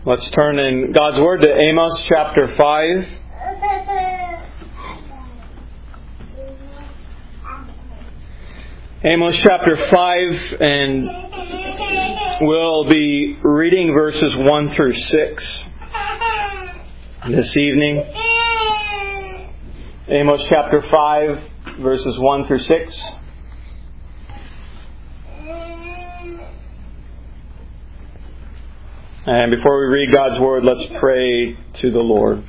Let's turn in God's Word to Amos chapter 5. Amos chapter 5, and we'll be reading verses 1 through 6 this evening. Amos chapter 5, verses 1 through 6. And before we read God's Word, let's pray to the Lord.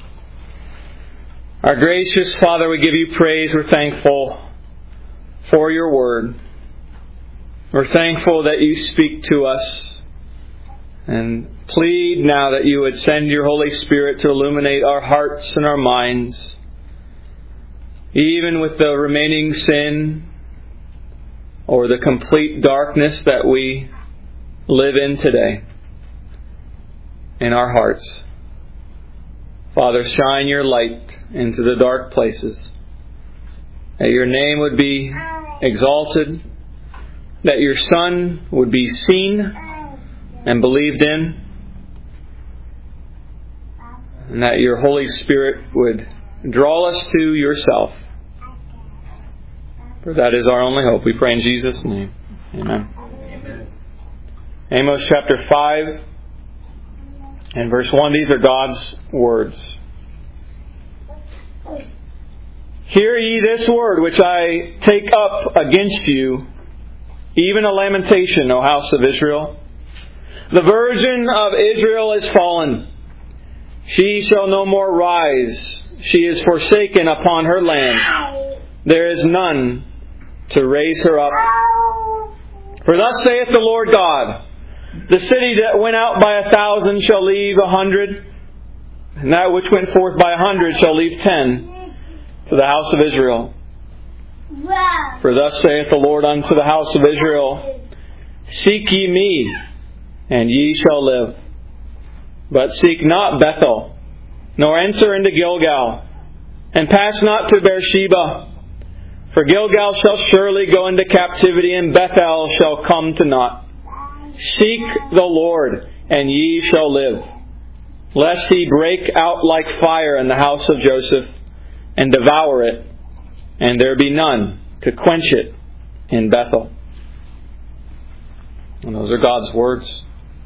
Our gracious Father, we give you praise. We're thankful for your Word. We're thankful that you speak to us. And plead now that you would send your Holy Spirit to illuminate our hearts and our minds, even with the remaining sin or the complete darkness that we live in today. In our hearts. Father, shine your light into the dark places. That your name would be exalted. That your Son would be seen and believed in. And that your Holy Spirit would draw us to yourself. For that is our only hope. We pray in Jesus' name. Amen. Amos chapter 5. And verse 1, these are God's words. Hear ye this word which I take up against you, even a lamentation, O house of Israel. The virgin of Israel is fallen. She shall no more rise. She is forsaken upon her land. There is none to raise her up. For thus saith the Lord God, the city that went out by 1,000 shall leave 100, and that which went forth by 100 shall leave 10 to the house of Israel. For thus saith the Lord unto the house of Israel, seek ye me, and ye shall live. But seek not Bethel, nor enter into Gilgal, and pass not to Beersheba. For Gilgal shall surely go into captivity, and Bethel shall come to naught. Seek the Lord, and ye shall live, lest he break out like fire in the house of Joseph, and devour it, and there be none to quench it in Bethel. And those are God's words.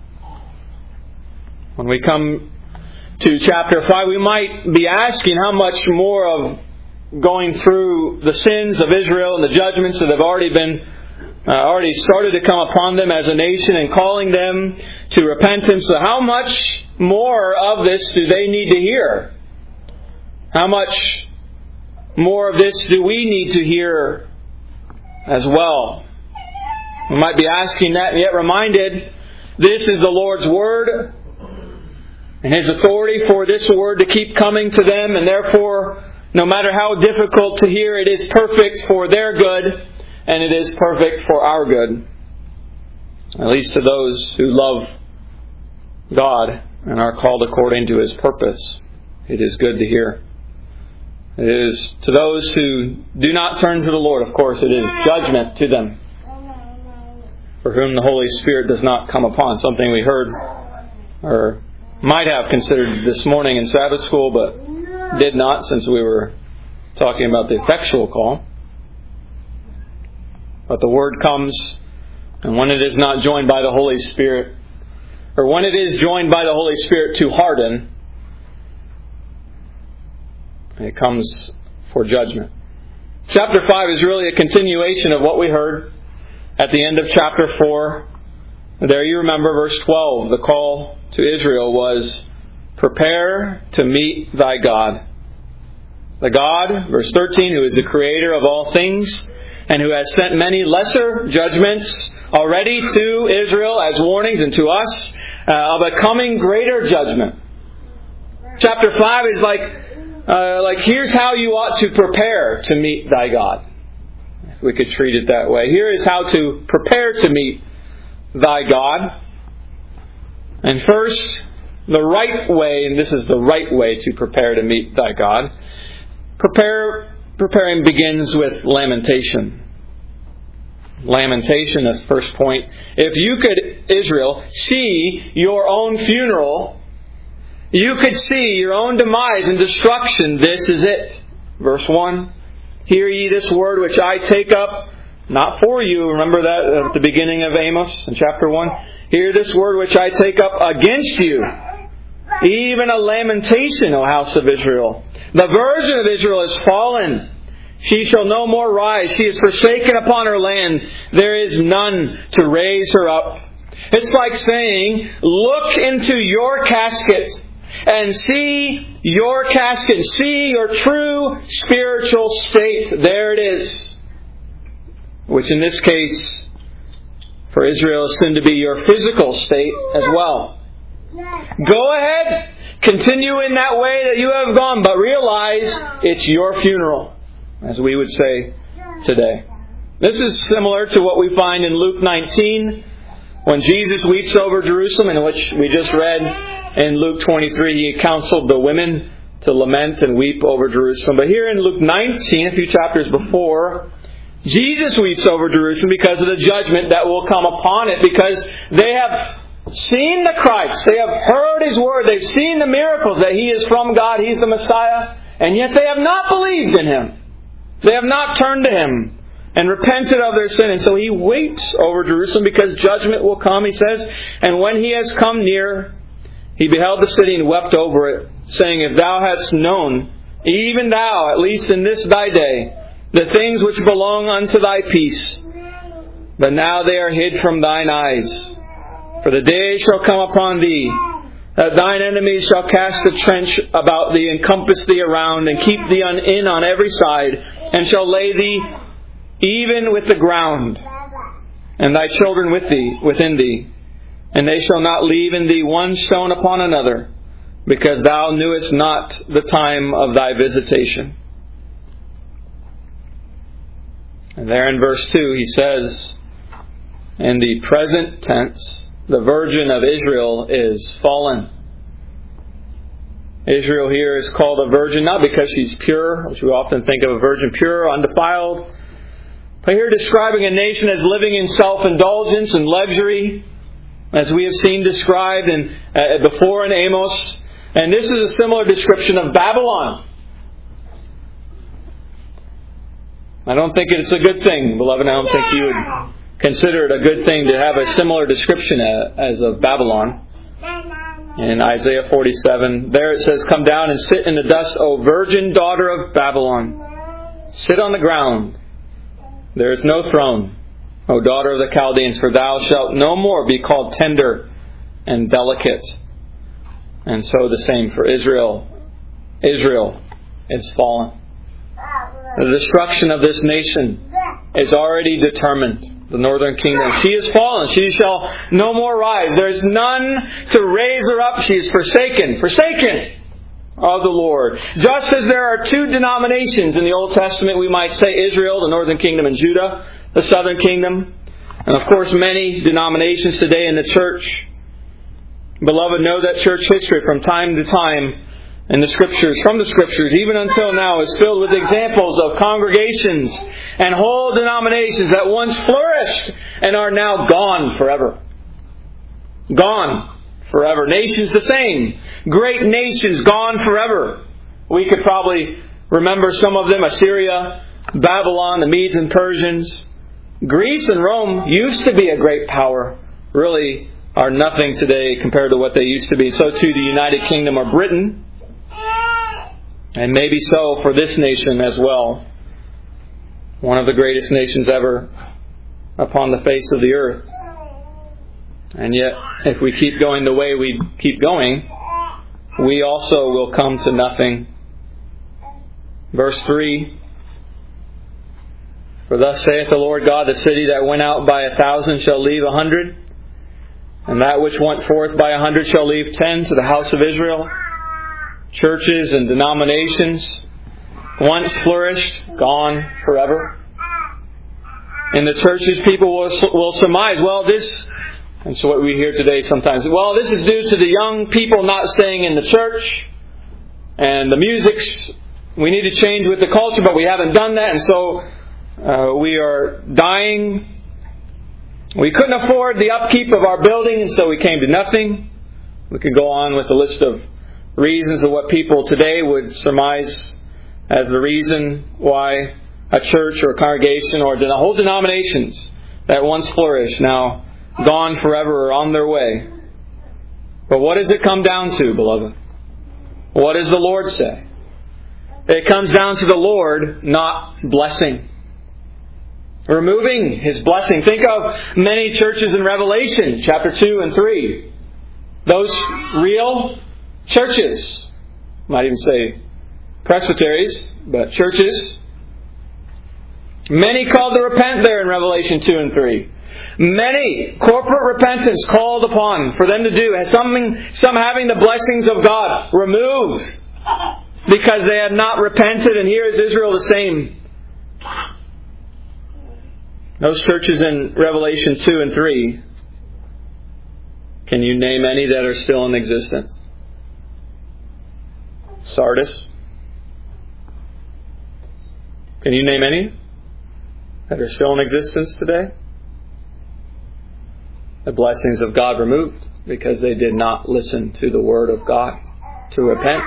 When we come to chapter 5, we might be asking how much more of going through the sins of Israel and the judgments that have already started to come upon them as a nation and calling them to repentance. So how much more of this do they need to hear? How much more of this do we need to hear as well? We might be asking that and yet reminded this is the Lord's Word and His authority for this Word to keep coming to them, and therefore, no matter how difficult to hear, it is perfect for their good. And it is perfect for our good. At least to those who love God and are called according to His purpose. It is good to hear. It is to those who do not turn to the Lord, of course, it is judgment to them. For whom the Holy Spirit does not come upon. Something we heard or might have considered this morning in Sabbath school, but did not, since we were talking about the effectual call. But the Word comes, and when it is not joined by the Holy Spirit, or when it is joined by the Holy Spirit to harden, it comes for judgment. Chapter 5 is really a continuation of what we heard at the end of chapter 4. There you remember verse 12. The call to Israel was, prepare to meet thy God. The God, verse 13, who is the creator of all things, and who has sent many lesser judgments already to Israel as warnings, and to us of a coming greater judgment. Chapter 5 is like here's how you ought to prepare to meet thy God. If we could treat it that way. Here is how to prepare to meet thy God. And first, the right way, and this is the right way to prepare to meet thy God. Preparing begins with lamentation. lamentation, that's the first point. If you could, Israel, see your own funeral, you could see your own demise and destruction, this is it. Verse 1, hear ye this word which I take up, not for you. Remember that at the beginning of Amos in chapter 1? Hear this word which I take up against you. Even a lamentation, O house of Israel. The virgin of Israel is fallen. She shall no more rise. She is forsaken upon her land. There is none to raise her up. It's like saying, look into your casket and see your casket. See your true spiritual state. There it is. Which in this case, for Israel, is soon to be your physical state as well. Go ahead. Continue in that way that you have gone. But realize it's your funeral, as we would say today. This is similar to what we find in Luke 19, when Jesus weeps over Jerusalem, in which we just read in Luke 23, He counseled the women to lament and weep over Jerusalem. But here in Luke 19, a few chapters before, Jesus weeps over Jerusalem because of the judgment that will come upon it, because they have seen the Christ. They have heard His word. They've seen the miracles that He is from God. He's the Messiah. And yet they have not believed in Him. They have not turned to Him and repented of their sin. And so He weeps over Jerusalem because judgment will come, He says. And when He has come near, He beheld the city and wept over it, saying, if thou hadst known, even thou, at least in this thy day, the things which belong unto thy peace, but now they are hid from thine eyes. For the day shall come upon thee, that thine enemies shall cast a trench about thee, and compass thee around, and keep thee in on every side, and shall lay thee even with the ground, and thy children within thee. And they shall not leave in thee one stone upon another, because thou knewest not the time of thy visitation. And there in verse 2 he says, in the present tense, the virgin of Israel is fallen. Israel here is called a virgin, not because she's pure, which we often think of a virgin pure, undefiled, but here describing a nation as living in self-indulgence and luxury, as we have seen described before in Amos. And this is a similar description of Babylon. I don't think it's a good thing, beloved. I don't think you would consider it a good thing to have a similar description as of Babylon. In Isaiah 47, there it says, come down and sit in the dust, O virgin daughter of Babylon. Sit on the ground. There is no throne, O daughter of the Chaldeans, for thou shalt no more be called tender and delicate. And so the same for Israel. Israel is fallen. The destruction of this nation is already determined. The northern kingdom. She is fallen. She shall no more rise. There is none to raise her up. She is forsaken. Forsaken of the Lord. Just as there are two denominations in the Old Testament, we might say Israel, the northern kingdom, and Judah, the southern kingdom. And of course many denominations today in the church. Beloved, know that church history from time to time in the Scriptures, from the Scriptures, even until now, is filled with examples of congregations and whole denominations that once flourished and are now gone forever. Gone forever. Nations the same. Great nations gone forever. We could probably remember some of them: Assyria, Babylon, the Medes and Persians. Greece and Rome used to be a great power. Really are nothing today compared to what they used to be. So too the United Kingdom or Britain. And maybe so for this nation as well. One of the greatest nations ever upon the face of the earth. And yet, if we keep going the way we keep going, we also will come to nothing. Verse 3, for thus saith the Lord God, the city that went out by 1,000 shall leave 100, and that which went forth by 100 shall leave 10 to the house of Israel. Churches and denominations once flourished, gone forever. In the churches, people will surmise, and so what we hear today sometimes, this is due to the young people not staying in the church, and the music's, we need to change with the culture, but we haven't done that, and so we are dying We couldn't afford the upkeep of our building, and so we came to nothing. We could go on with a list of reasons of what people today would surmise as the reason why a church or a congregation or the whole denominations that once flourished now gone forever or on their way. But what does it come down to, beloved? What does the Lord say? It comes down to the Lord not blessing. Removing His blessing. Think of many churches in Revelation, chapter 2 and 3. Those real churches. Might even say presbyteries, but churches. Many called to repent there in Revelation 2 and 3. Many corporate repentance called upon for them to do. Some having the blessings of God removed because they had not repented. And here is Israel the same. Those churches in Revelation 2 and 3, can you name any that are still in existence? Sardis. Can you name any that are still in existence today? The blessings of God removed because they did not listen to the Word of God to repent.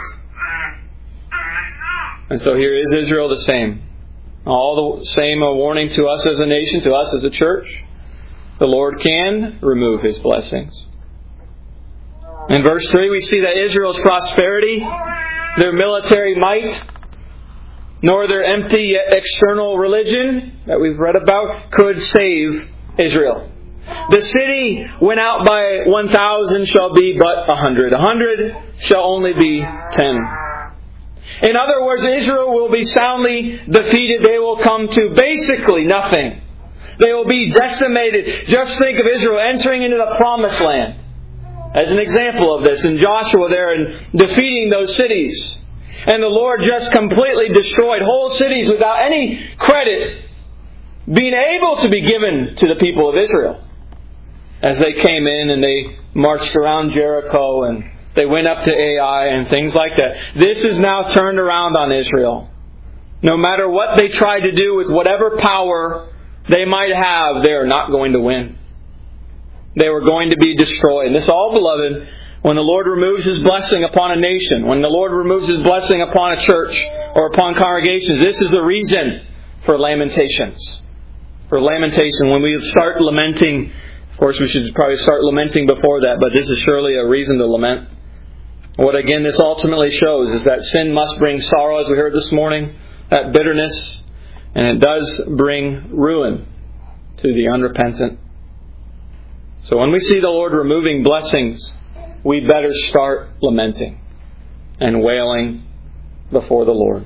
And so here is Israel the same. All the same a warning to us as a nation, to us as a church. The Lord can remove His blessings. In verse 3 we see that Israel's prosperity, their military might, nor their empty yet external religion that we've read about could save Israel. The city went out by 1,000 shall be but 100. 100 shall only be 10. In other words, Israel will be soundly defeated. They will come to basically nothing. They will be decimated. Just think of Israel entering into the promised land as an example of this. And Joshua there and defeating those cities. And the Lord just completely destroyed whole cities without any credit being able to be given to the people of Israel. As they came in and they marched around Jericho and they went up to Ai and things like that. This is now turned around on Israel. No matter what they try to do with whatever power they might have, they are not going to win. They were going to be destroyed. And this all, beloved, when the Lord removes His blessing upon a nation, when the Lord removes His blessing upon a church or upon congregations, this is the reason for lamentations. For lamentation, when we start lamenting, of course we should probably start lamenting before that, but this is surely a reason to lament. What again this ultimately shows is that sin must bring sorrow, as we heard this morning, that bitterness, and it does bring ruin to the unrepentant. So when we see the Lord removing blessings, we better start lamenting and wailing before the Lord.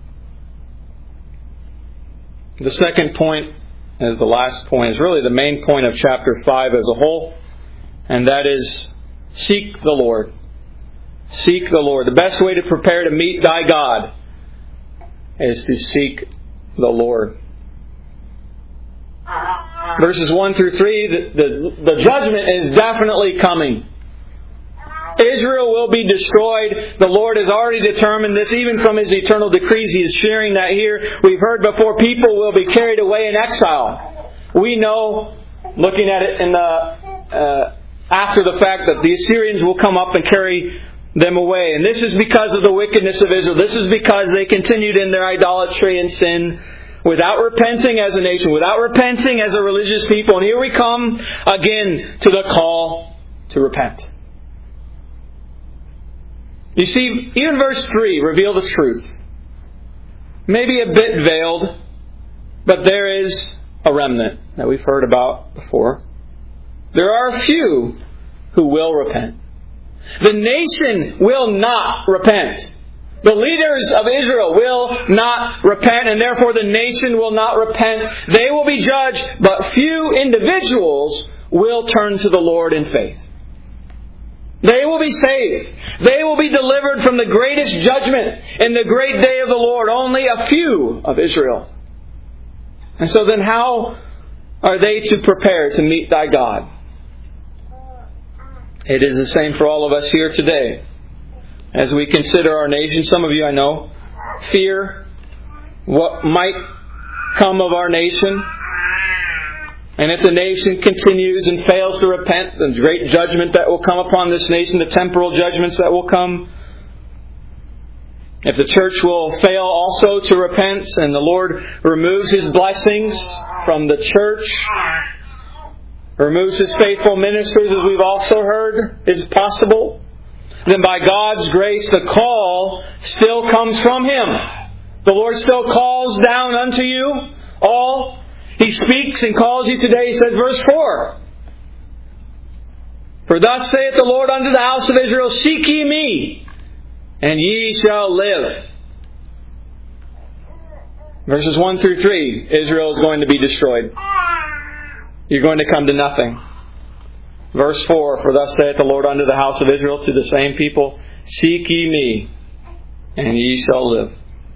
The second point, as the last point, is really the main point of chapter 5 as a whole, and that is seek the Lord. Seek the Lord. The best way to prepare to meet thy God is to seek the Lord. Verses 1 through 3, the judgment is definitely coming. Israel will be destroyed. The Lord has already determined this, even from His eternal decrees. He is sharing that here. We've heard before, people will be carried away in exile. We know, looking at it in the after the fact, that the Assyrians will come up and carry them away. And this is because of the wickedness of Israel. This is because they continued in their idolatry and sin without repenting as a nation, without repenting as a religious people. And here we come again to the call to repent. You see, even verse 3 reveals the truth. Maybe a bit veiled, but there is a remnant that we've heard about before. There are a few who will repent. The nation will not repent. The leaders of Israel will not repent, and therefore the nation will not repent. They will be judged, but few individuals will turn to the Lord in faith. They will be saved. They will be delivered from the greatest judgment in the great day of the Lord. Only a few of Israel. And so then how are they to prepare to meet thy God? It is the same for all of us here today. As we consider our nation, some of you I know fear what might come of our nation. And if the nation continues and fails to repent, the great judgment that will come upon this nation, the temporal judgments that will come. If the church will fail also to repent and the Lord removes His blessings from the church, removes His faithful ministers, as we've also heard is possible, then by God's grace the call still comes from Him. The Lord still calls down unto you all. He speaks and calls you today. He says, verse 4, "For thus saith the Lord unto the house of Israel, Seek ye me, and ye shall live." Verses 1 through 3, Israel is going to be destroyed. You're going to come to nothing. Verse 4, "For thus saith the Lord unto the house of Israel," to the same people, "Seek ye me, and ye shall live."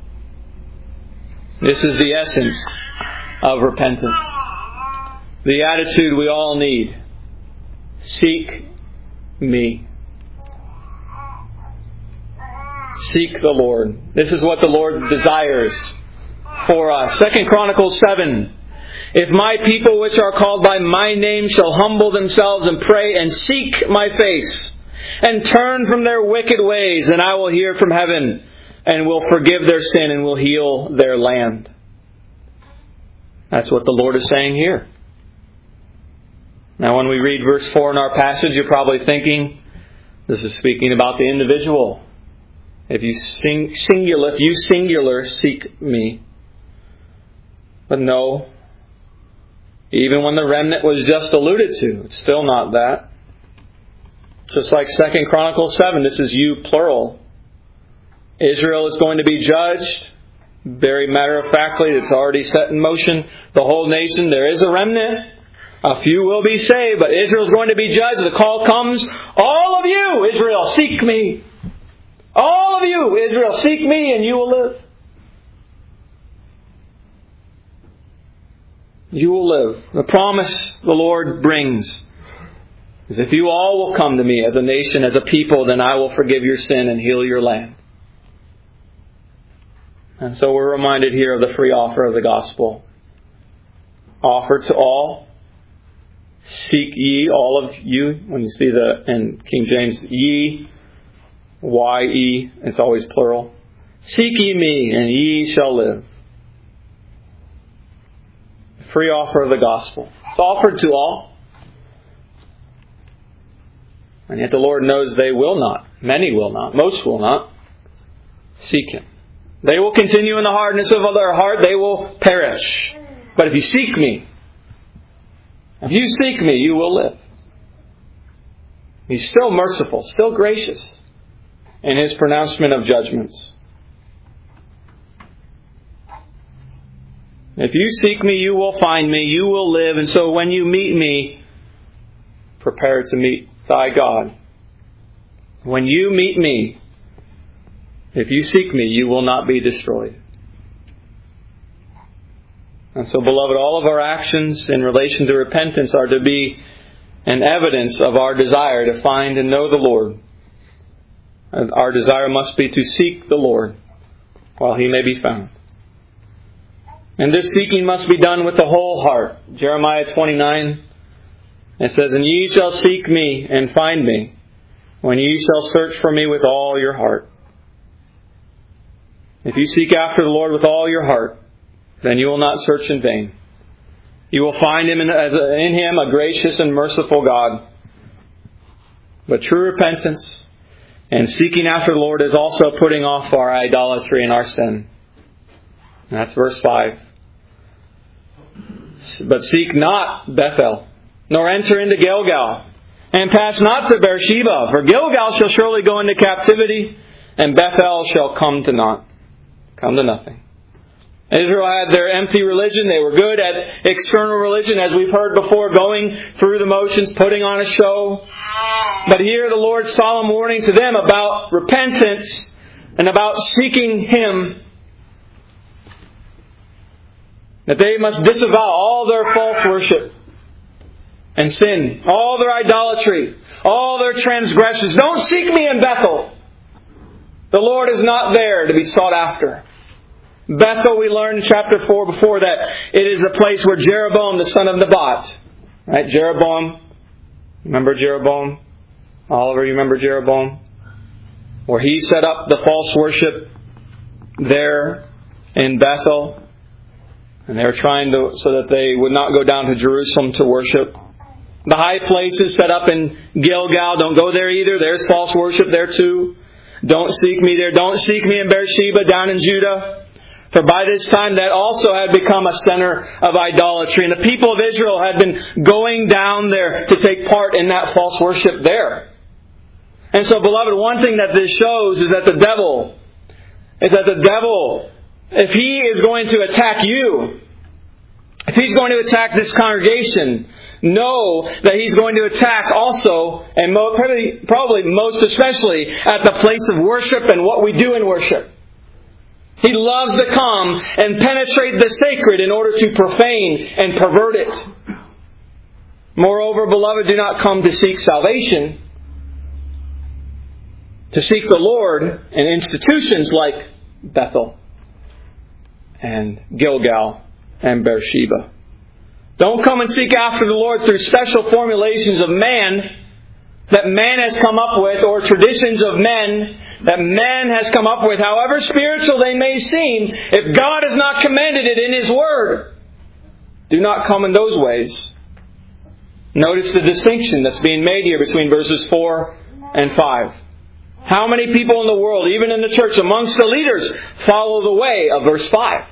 This is the essence of repentance. The attitude we all need. Seek me. Seek the Lord. This is what the Lord desires for us. 2 Chronicles 7. "If my people which are called by my name shall humble themselves and pray and seek my face and turn from their wicked ways, then I will hear from heaven and will forgive their sin and will heal their land." That's what the Lord is saying here. Now when we read verse 4 in our passage, you're probably thinking, this is speaking about the individual. If you singular seek me. But no. Even when the remnant was just alluded to, it's still not that. Just like 2 Chronicles 7, this is you plural. Israel is going to be judged. Very matter-of-factly, it's already set in motion. The whole nation, there is a remnant. A few will be saved, but Israel is going to be judged. The call comes, all of you, Israel, seek me. All of you, Israel, seek me and you will live. You will live. The promise the Lord brings is if you all will come to me as a nation, as a people, then I will forgive your sin and heal your land. And so we're reminded here of the free offer of the gospel. Offered to all. Seek ye, all of you. When you see in King James, ye, Y-E, it's always plural. Seek ye me, and ye shall live. Free offer of the gospel. It's offered to all. And yet the Lord knows they will not. Many will not. Most will not. Seek Him. They will continue in the hardness of their heart. They will perish. But if you seek me, you will live. He's still merciful, still gracious in His pronouncement of judgments. If you seek me, you will find me, you will live. And so when you meet me, prepare to meet thy God. When you meet me, if you seek me, you will not be destroyed. And so, beloved, all of our actions in relation to repentance are to be an evidence of our desire to find and know the Lord. And our desire must be to seek the Lord while He may be found. And this seeking must be done with the whole heart. Jeremiah 29, it says, "And ye shall seek me and find me, when ye shall search for me with all your heart." If you seek after the Lord with all your heart, then you will not search in vain. You will find Him in Him a gracious and merciful God. But true repentance and seeking after the Lord is also putting off our idolatry and our sin. And that's verse 5. "But seek not Bethel, nor enter into Gilgal, and pass not to Beersheba, for Gilgal shall surely go into captivity, and Bethel shall come to naught." Come to nothing. Israel had their empty religion. They were good at external religion, as we've heard before, going through the motions, putting on a show. But here the Lord's solemn warning to them about repentance and about seeking Him. That they must disavow all their false worship and sin, all their idolatry, all their transgressions. Don't seek me in Bethel. The Lord is not there to be sought after. Bethel, we learned in chapter 4 before that it is a place where Jeroboam, the son of Nebat, right? Jeroboam, remember Jeroboam? Oliver, you remember Jeroboam? Where he set up the false worship there in Bethel. And they were trying to, so that they would not go down to Jerusalem to worship. The high places set up in Gilgal, don't go there either. There's false worship there too. Don't seek me there. Don't seek me in Beersheba down in Judah. For by this time that also had become a center of idolatry. And the people of Israel had been going down there to take part in that false worship there. And so, beloved, one thing that this shows is that the devil, if he is going to attack you, if he's going to attack this congregation, know that he's going to attack also, and probably most especially, at the place of worship and what we do in worship. He loves to come and penetrate the sacred in order to profane and pervert it. Moreover, beloved, do not come to seek salvation, to seek the Lord in institutions like Bethel and Gilgal and Beersheba. Don't come and seek after the Lord through special formulations of man that man has come up with, or traditions of men that man has come up with, however spiritual they may seem. If God has not commanded it in His Word, do not come in those ways. Notice the distinction that's being made here between verses 4 and 5. How many people in the world, even in the church, amongst the leaders, follow the way of verse 5?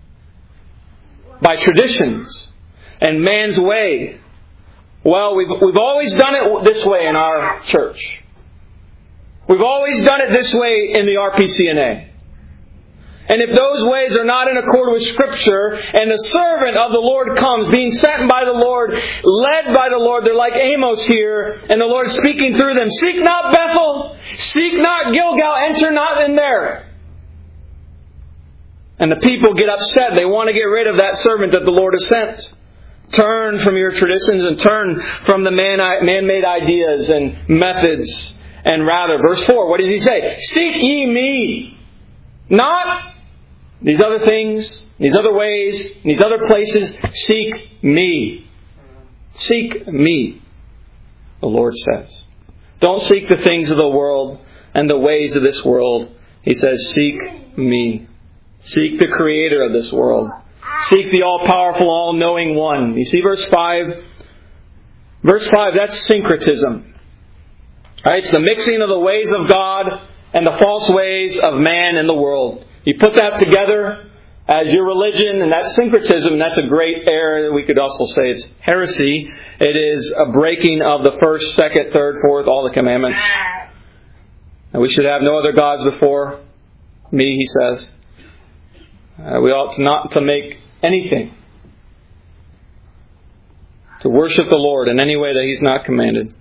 By traditions and man's way. Well, we've always done it this way in our church. We've always done it this way in the RPCNA. And if those ways are not in accord with Scripture, and the servant of the Lord comes, being sent by the Lord, led by the Lord, they're like Amos here, and the Lord speaking through them, seek not Bethel, seek not Gilgal, enter not in there. And the people get upset. They want to get rid of that servant that the Lord has sent. Turn from your traditions and turn from the man-made ideas and methods. And rather, verse 4, what does he say? Seek ye me. Not these other things, these other ways, these other places. Seek me. Seek me, the Lord says. Don't seek the things of the world and the ways of this world. He says, seek me. Seek the Creator of this world. Seek the all-powerful, all-knowing one. You see verse 5? Verse 5, that's syncretism. Right? It's the mixing of the ways of God and the false ways of man and the world. You put that together as your religion, and that's syncretism. That's a great error. We could also say it's heresy. It is a breaking of the first, second, third, fourth, all the commandments. And we should have no other gods before me, he says. We ought not to make anything to worship the Lord in any way that He's not commanded.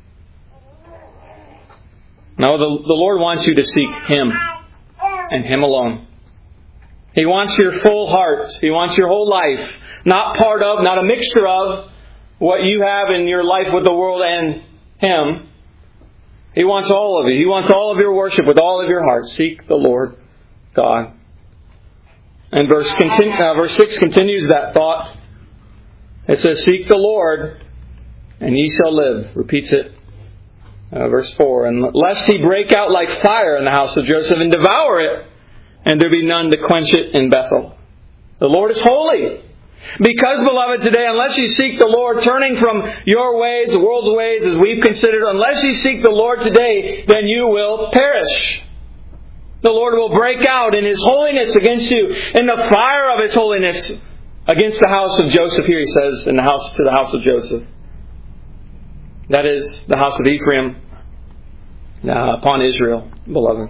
No, the Lord wants you to seek Him and Him alone. He wants your full heart. He wants your whole life. Not part of, not a mixture of what you have in your life with the world and Him. He wants all of you. He wants all of your worship with all of your heart. Seek the Lord God. And verse 6 continues that thought. It says, seek the Lord, and ye shall live. Repeats it. Verse 4. And lest he break out like fire in the house of Joseph and devour it, and there be none to quench it in Bethel. The Lord is holy. Because, beloved, today, unless you seek the Lord, turning from your ways, the world's ways, as we've considered, unless you seek the Lord today, then you will perish. The Lord will break out in His holiness against you, in the fire of His holiness against the house of Joseph. Here he says, to the house of Joseph. That is the house of Ephraim upon Israel, beloved.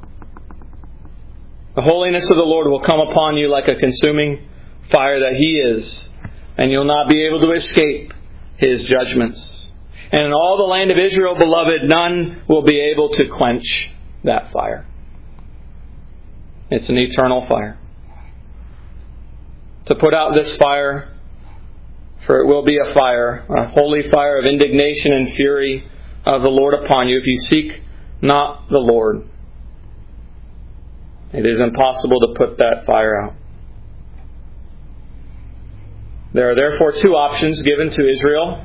The holiness of the Lord will come upon you like a consuming fire that He is, and you'll not be able to escape His judgments. And in all the land of Israel, beloved, none will be able to quench that fire. It's an eternal fire. To put out this fire, for it will be a fire, a holy fire of indignation and fury of the Lord upon you if you seek not the Lord. It is impossible to put that fire out. There are therefore two options given to Israel.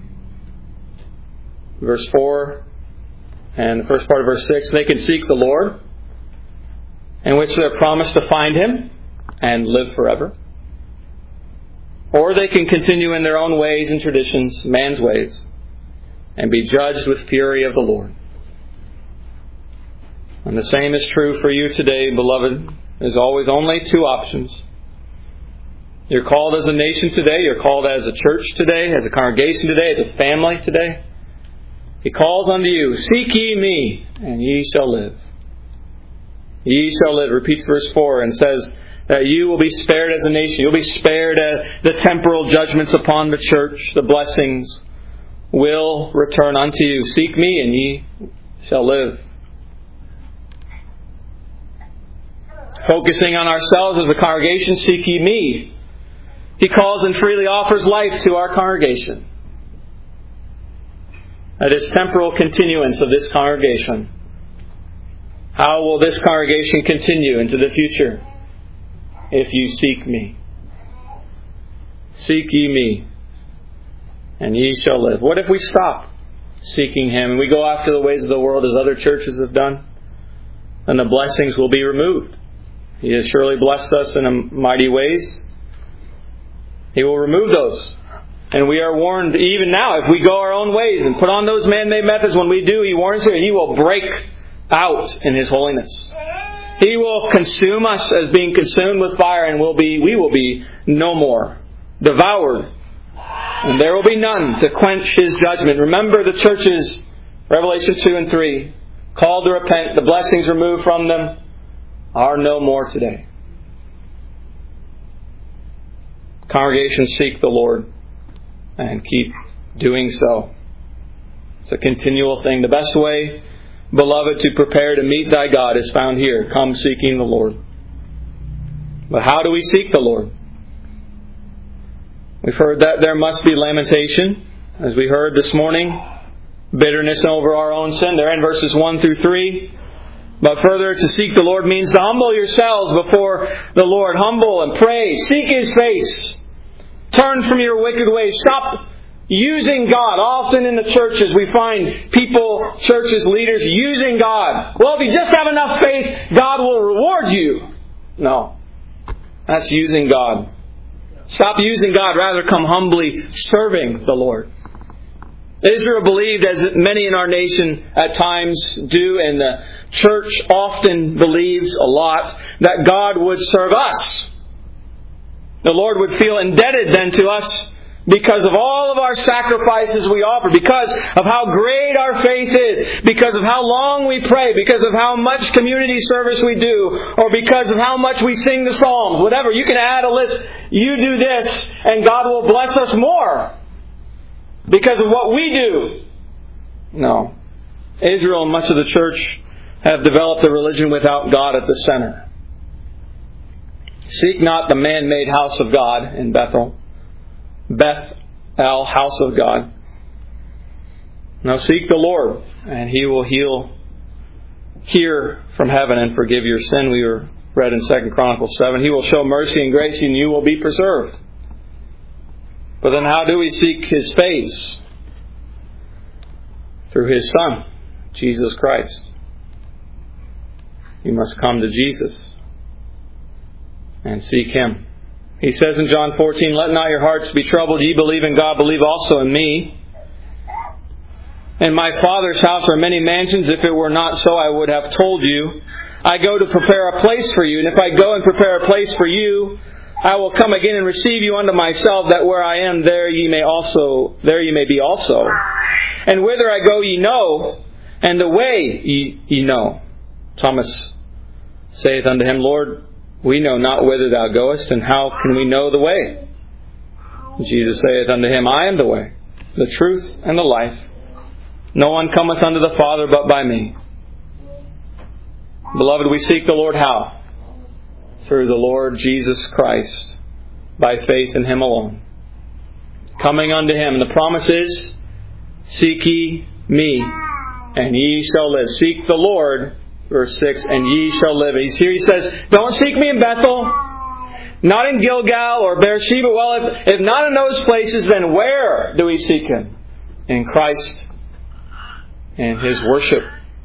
Verse 4 and the first part of verse 6. They can seek the Lord, in which they're promised to find Him and live forever. Or they can continue in their own ways and traditions, man's ways, and be judged with fury of the Lord. And the same is true for you today, beloved. There's always only two options. You're called as a nation today. You're called as a church today, as a congregation today, as a family today. He calls unto you, seek ye me, and ye shall live. Ye shall live, repeats verse 4, and says that you will be spared as a nation. You'll be spared the temporal judgments upon the church. The blessings will return unto you. Seek me, and ye shall live. Focusing on ourselves as a congregation, seek ye me. He calls and freely offers life to our congregation. That is temporal continuance of this congregation. How will this congregation continue into the future? If you seek me. Seek ye me, and ye shall live. What if we stop seeking Him and we go after the ways of the world as other churches have done? Then the blessings will be removed. He has surely blessed us in mighty ways. He will remove those. And we are warned even now, if we go our own ways and put on those man-made methods, when we do, He warns here, He will break out in His holiness. He will consume us as being consumed with fire, and we will be no more. Devoured. And there will be none to quench His judgment. Remember the churches, Revelation 2 and 3, called to repent, the blessings removed from them, are no more today. Congregations, seek the Lord and keep doing so. It's a continual thing. The best way, beloved, to prepare to meet thy God is found here. Come seeking the Lord. But how do we seek the Lord? We've heard that there must be lamentation, as we heard this morning. Bitterness over our own sin. They're in verses 1 through 3. But further, to seek the Lord means to humble yourselves before the Lord. Humble and pray. Seek His face. Turn from your wicked ways. Stop using God. Often in the churches we find people, churches, leaders using God. Well, if you just have enough faith, God will reward you. No. That's using God. Stop using God. Rather come humbly serving the Lord. Israel believed, as many in our nation at times do, and the church often believes a lot, that God would serve us. The Lord would feel indebted then to us because of all of our sacrifices we offer, because of how great our faith is, because of how long we pray, because of how much community service we do, or because of how much we sing the Psalms. Whatever, you can add a list. You do this, and God will bless us more because of what we do. No. Israel and much of the church have developed a religion without God at the center. Seek not the man-made house of God in Bethel. Beth-el, house of God. Now seek the Lord, and He will hear from heaven and forgive your sin. We were read in 2 Chronicles 7. He will show mercy and grace, and you will be preserved. But then how do we seek His face? Through His Son, Jesus Christ. You must come to Jesus and seek Him. He says in John 14, let not your hearts be troubled. Ye believe in God, believe also in me. In my Father's house are many mansions. If it were not so, I would have told you. I go to prepare a place for you. And if I go and prepare a place for you, I will come again and receive you unto myself, that where I am, there ye may be also. And whither I go ye know, and the way ye know. Thomas saith unto Him, Lord, we know not whither Thou goest, and how can we know the way? Jesus saith unto him, I am the way, the truth, and the life. No one cometh unto the Father but by me. Beloved, we seek the Lord how? Through the Lord Jesus Christ, by faith in Him alone. Coming unto Him. And the promise is, seek ye me, and ye shall live. Seek the Lord, verse 6, and ye shall live. Here he says, don't seek me in Bethel, not in Gilgal or Beersheba. Well, if not in those places, then where do we seek Him? In Christ and His worship.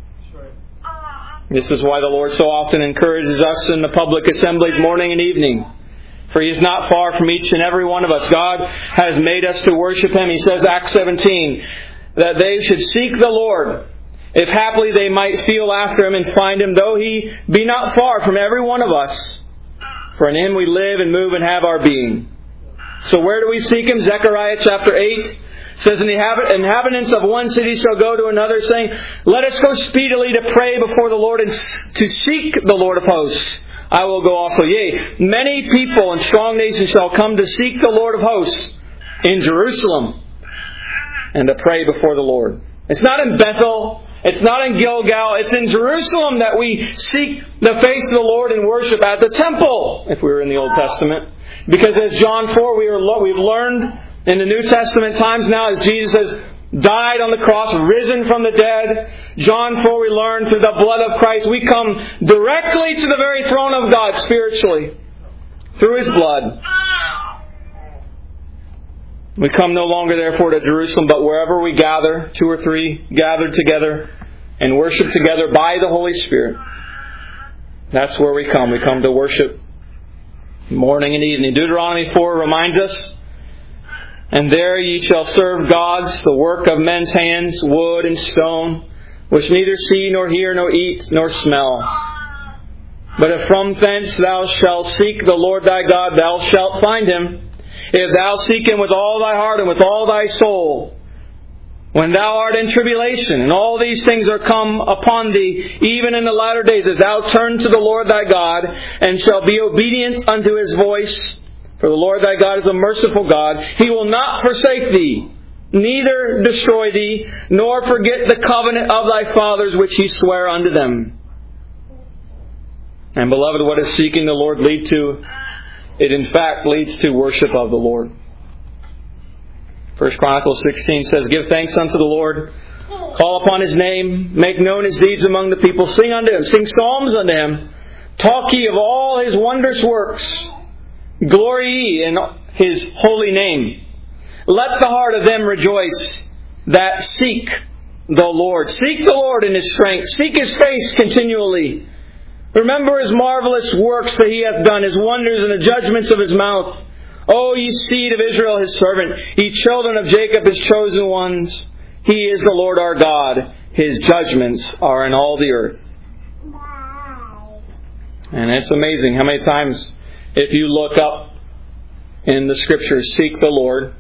This is why the Lord so often encourages us in the public assemblies morning and evening. For He is not far from each and every one of us. God has made us to worship Him. He says, Acts 17, that they should seek the Lord, if haply they might feel after Him and find Him, though He be not far from every one of us. For in Him we live and move and have our being. So where do we seek Him? Zechariah chapter 8 says, and the inhabitants of one city shall go to another, saying, let us go speedily to pray before the Lord and to seek the Lord of hosts. I will go also. Yea, many people and strong nations shall come to seek the Lord of hosts in Jerusalem and to pray before the Lord. It's not in Bethel. It's not in Gilgal. It's in Jerusalem that we seek the face of the Lord and worship at the temple, if we were in the Old Testament. Because as John 4, we've learned in the New Testament times now, as Jesus has died on the cross, risen from the dead. John 4, we learn through the blood of Christ, we come directly to the very throne of God spiritually through His blood. We come no longer, therefore, to Jerusalem, but wherever we gather, 2 or 3 gathered together and worship together by the Holy Spirit. That's where we come. We come to worship morning and evening. Deuteronomy 4 reminds us, and there ye shall serve gods, the work of men's hands, wood and stone, which neither see, nor hear, nor eat, nor smell. But if from thence thou shalt seek the Lord thy God, thou shalt find Him. If thou seek Him with all thy heart and with all thy soul, when thou art in tribulation, and all these things are come upon thee, even in the latter days, if thou turn to the Lord thy God, and shalt be obedient unto His voice, for the Lord thy God is a merciful God, He will not forsake thee, neither destroy thee, nor forget the covenant of thy fathers which He sware unto them. And beloved, what does seeking the Lord lead to? It in fact leads to worship of the Lord. 1 Chronicles 16 says, give thanks unto the Lord, call upon His name, make known His deeds among the people, sing unto Him, sing psalms unto Him, talk ye of all His wondrous works, glory ye in His holy name. Let the heart of them rejoice that seek the Lord. Seek the Lord in His strength. Seek His face continually. Remember His marvelous works that He hath done, His wonders and the judgments of His mouth. O ye seed of Israel, His servant, ye children of Jacob, His chosen ones. He is the Lord our God. His judgments are in all the earth. And it's amazing how many times, if you look up in the Scriptures, seek the Lord,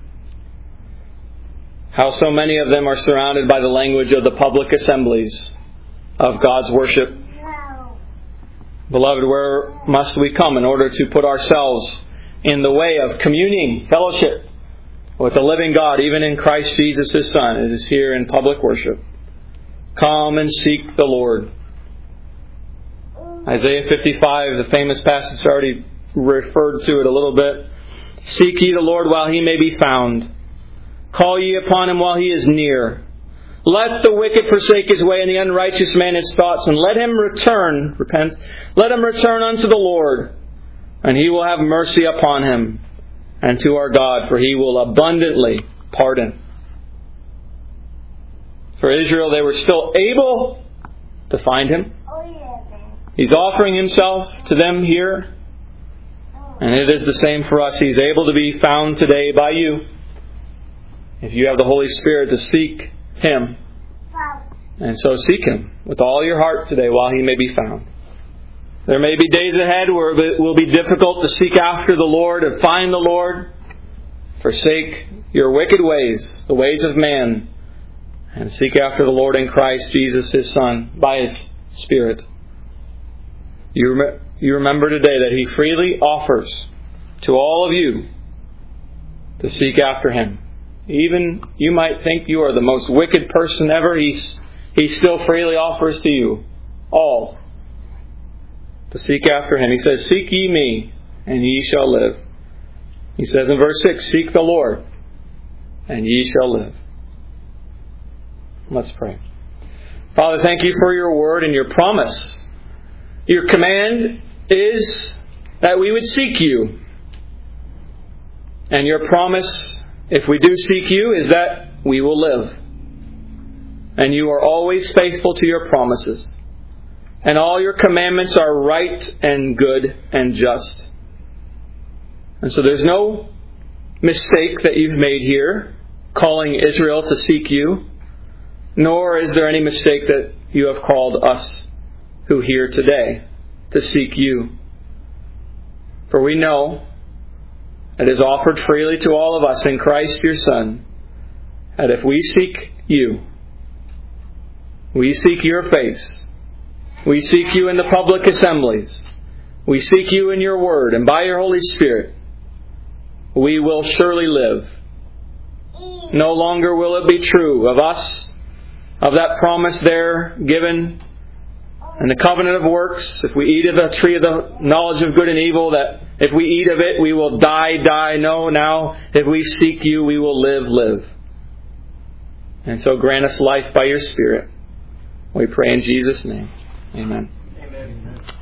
how so many of them are surrounded by the language of the public assemblies of God's worship. Beloved, where must we come in order to put ourselves in the way of communing, fellowship with the living God, even in Christ Jesus His Son? It is here in public worship. Come and seek the Lord. Isaiah 55, the famous passage, already referred to it a little bit. Seek ye the Lord while He may be found. Call ye upon Him while He is near. Let the wicked forsake his way, and the unrighteous man his thoughts, and let him return, repent, let him return unto the Lord, and He will have mercy upon him, and to our God, for He will abundantly pardon. For Israel, they were still able to find Him. He's offering Himself to them here, and it is the same for us. He's able to be found today by you, if you have the Holy Spirit to seek Him. And so seek Him with all your heart today while He may be found. There may be days ahead where it will be difficult to seek after the Lord and find the Lord. Forsake your wicked ways, the ways of man, and seek after the Lord in Christ Jesus His Son by His Spirit. You remember today that He freely offers to all of you to seek after Him. Even you might think you are the most wicked person ever, He still freely offers to you all to seek after Him. He says, seek ye me, and ye shall live. He says in verse 6, seek the Lord, and ye shall live. Let's pray. Father, thank you for your word and your promise. Your command is that we would seek you. And your promise, if we do seek you, is that we will live. And you are always faithful to your promises. And all your commandments are right and good and just. And so there's no mistake that you've made here, calling Israel to seek you. Nor is there any mistake that you have called us who hear today to seek you. For we know it is offered freely to all of us in Christ your Son, that if we seek you, we seek your face, we seek you in the public assemblies, we seek you in your word, and by your Holy Spirit, we will surely live. No longer will it be true of us, of that promise there given in the covenant of works, if we eat of the tree of the knowledge of good and evil, that if we eat of it, we will die. No, now, if we seek you, we will live. And so grant us life by your Spirit. We pray in Jesus' name. Amen. Amen.